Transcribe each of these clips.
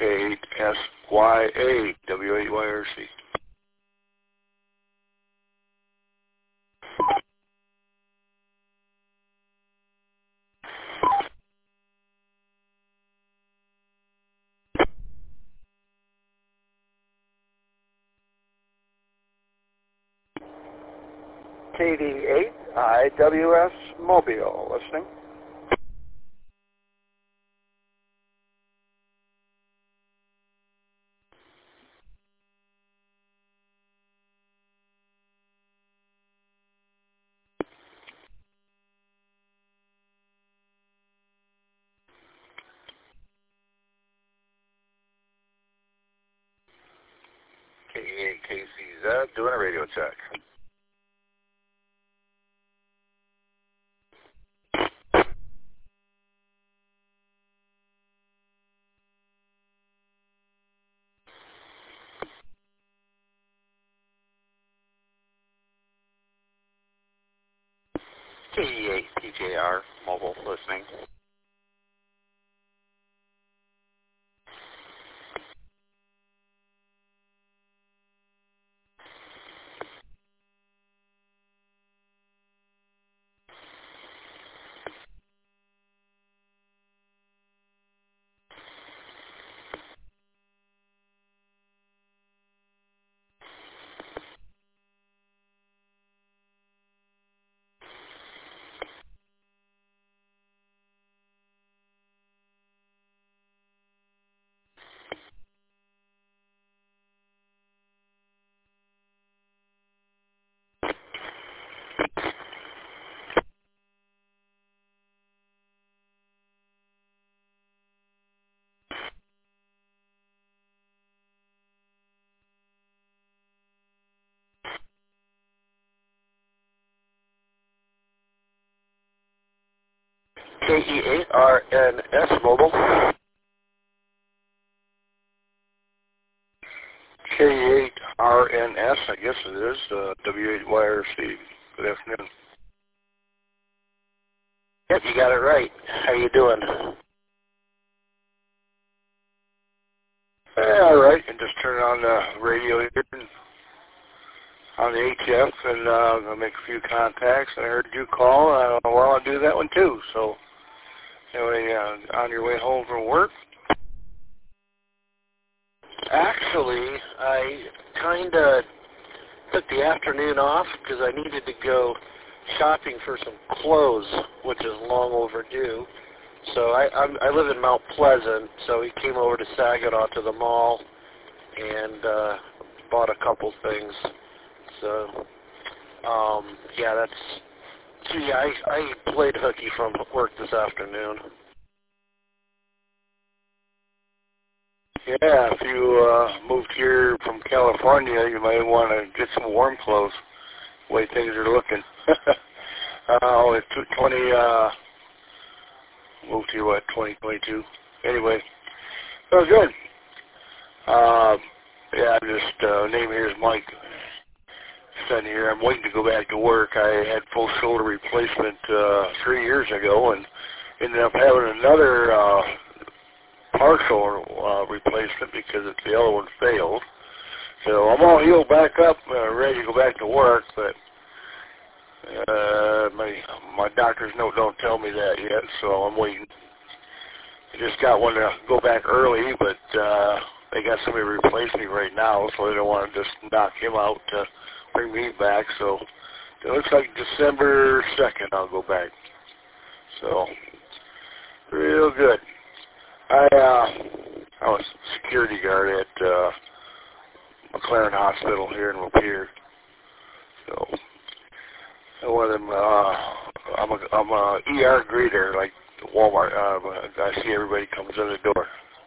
K8SYA, W8YRC. KD8IWS Mobile, listening. KE8KCZ, doing a radio check. KE8PJR, mobile, listening. KE8RNS mobile. K8RNS, I guess it is, W8YRC. Good afternoon. Yep, you got it right. How you doing? All right, and just turn on the radio here on the ATF, and I'll make a few contacts. I heard you call. I'll do that one too. So, anyway, on your way home from work? Actually, I kind of took the afternoon off because I needed to go shopping for some clothes, which is long overdue. So I live in Mount Pleasant, so we came over to Saginaw to the mall and bought a couple things. So, yeah, I played hooky from work this afternoon. Yeah, if you moved here from California, you might want to get some warm clothes, the way things are looking. It's 20, moved here, 2022? Anyway, so good. Yeah, I'm just, name here is Mike. Sitting here, I'm waiting to go back to work. I had full shoulder replacement 3 years ago and ended up having another partial replacement because the other one failed. So I'm all healed back up, ready to go back to work, but my doctor's note don't tell me that yet, so I'm waiting. I just got one to go back early, but they got somebody to replace me right now, so they don't want to just knock him out to bring me back. So it looks like December 2nd I'll go back. So real good. I was a security guard at McLaren Hospital here in Lapeer. So one of them, I'm a ER greeter, like Walmart. I see everybody comes in the door.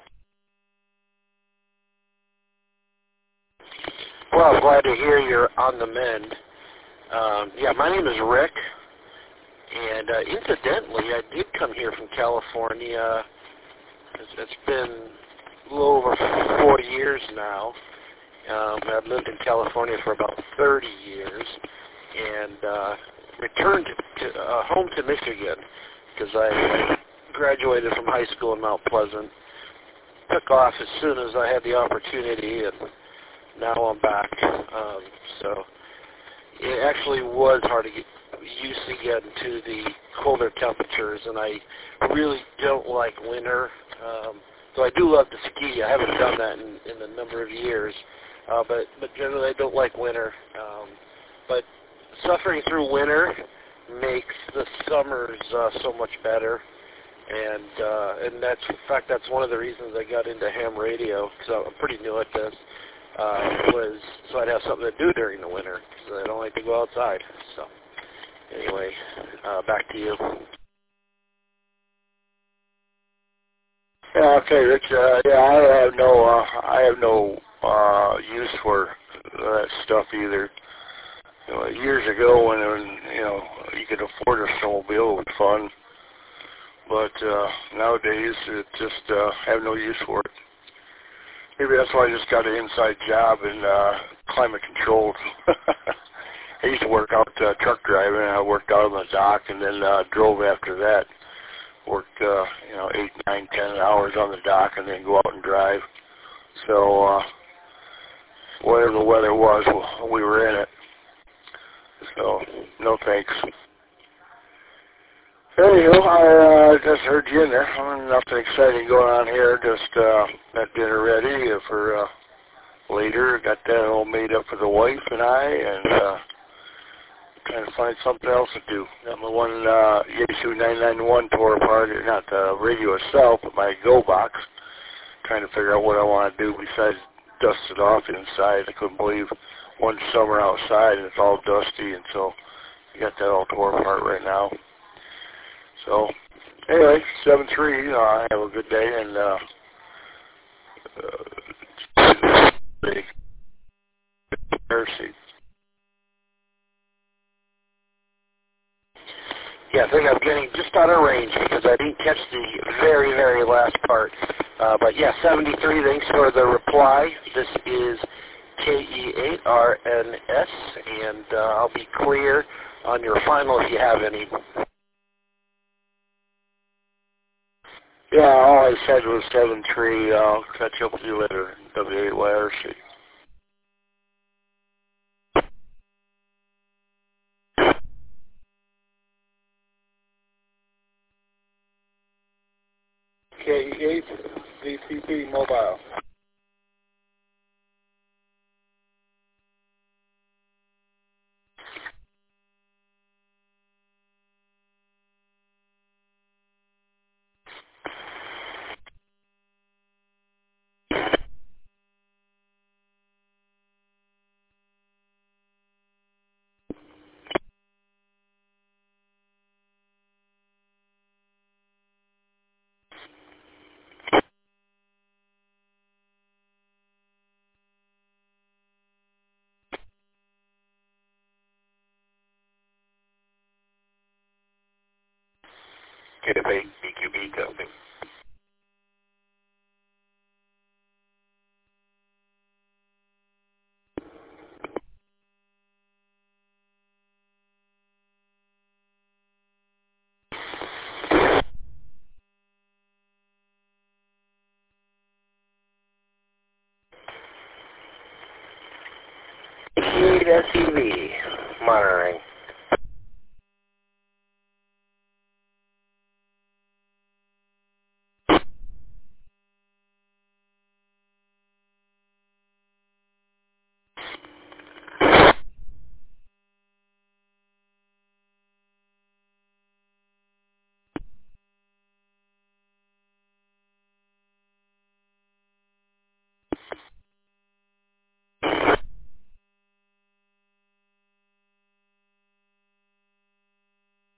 Well, I'm glad to hear you're on the mend. Yeah, my name is Rick, and incidentally, I did come here from California. It's been a little over 40 years now. I've lived in California for about 30 years, and returned home to Michigan because I graduated from high school in Mount Pleasant, took off as soon as I had the opportunity, and now I'm back. So it actually was hard to get used to getting to the colder temperatures, and I really don't like winter. So I do love to ski. I haven't done that in a number of years, but generally I don't like winter. But suffering through winter makes the summers so much better, and that's, in fact, that's one of the reasons I got into ham radio, because I'm pretty new at this. Was so I'd have something to do during the winter, because I don't like to go outside. So anyway, back to you. Yeah, okay, Rich. Yeah, I have no use for that stuff either. You know, years ago, when you know you could afford a snowmobile, it was fun. But nowadays, it just have no use for it. Maybe that's why I just got an inside job in climate controlled. I used to work out truck driving, and I worked out on the dock, and then drove after that. Worked, 8, 9, 10 hours on the dock, and then go out and drive. So whatever the weather was, we were in it. So no thanks. Anywho, I just heard you in there. Nothing exciting going on here. Just got dinner ready for later. Got that all made up for the wife and I, and trying to find something else to do. Got my one Yaesu 991 tore apart, not the radio itself, but my Go box. Trying to figure out what I want to do besides dust it off inside. I couldn't believe one summer outside and it's all dusty, and so I got that all tore apart right now. So anyway, 7-3. Have a good day, and mercy. Yeah, I think I'm getting just out of range because I didn't catch the very, very last part. But yeah, 73, thanks for the reply. This is KE8RNS, and I'll be clear on your final if you have any. Yeah, all I said was 7-3. I'll catch up with you later. W8YRC. KE8 VCP Mobile. KFA BQB testing. KE8 SUV monitoring.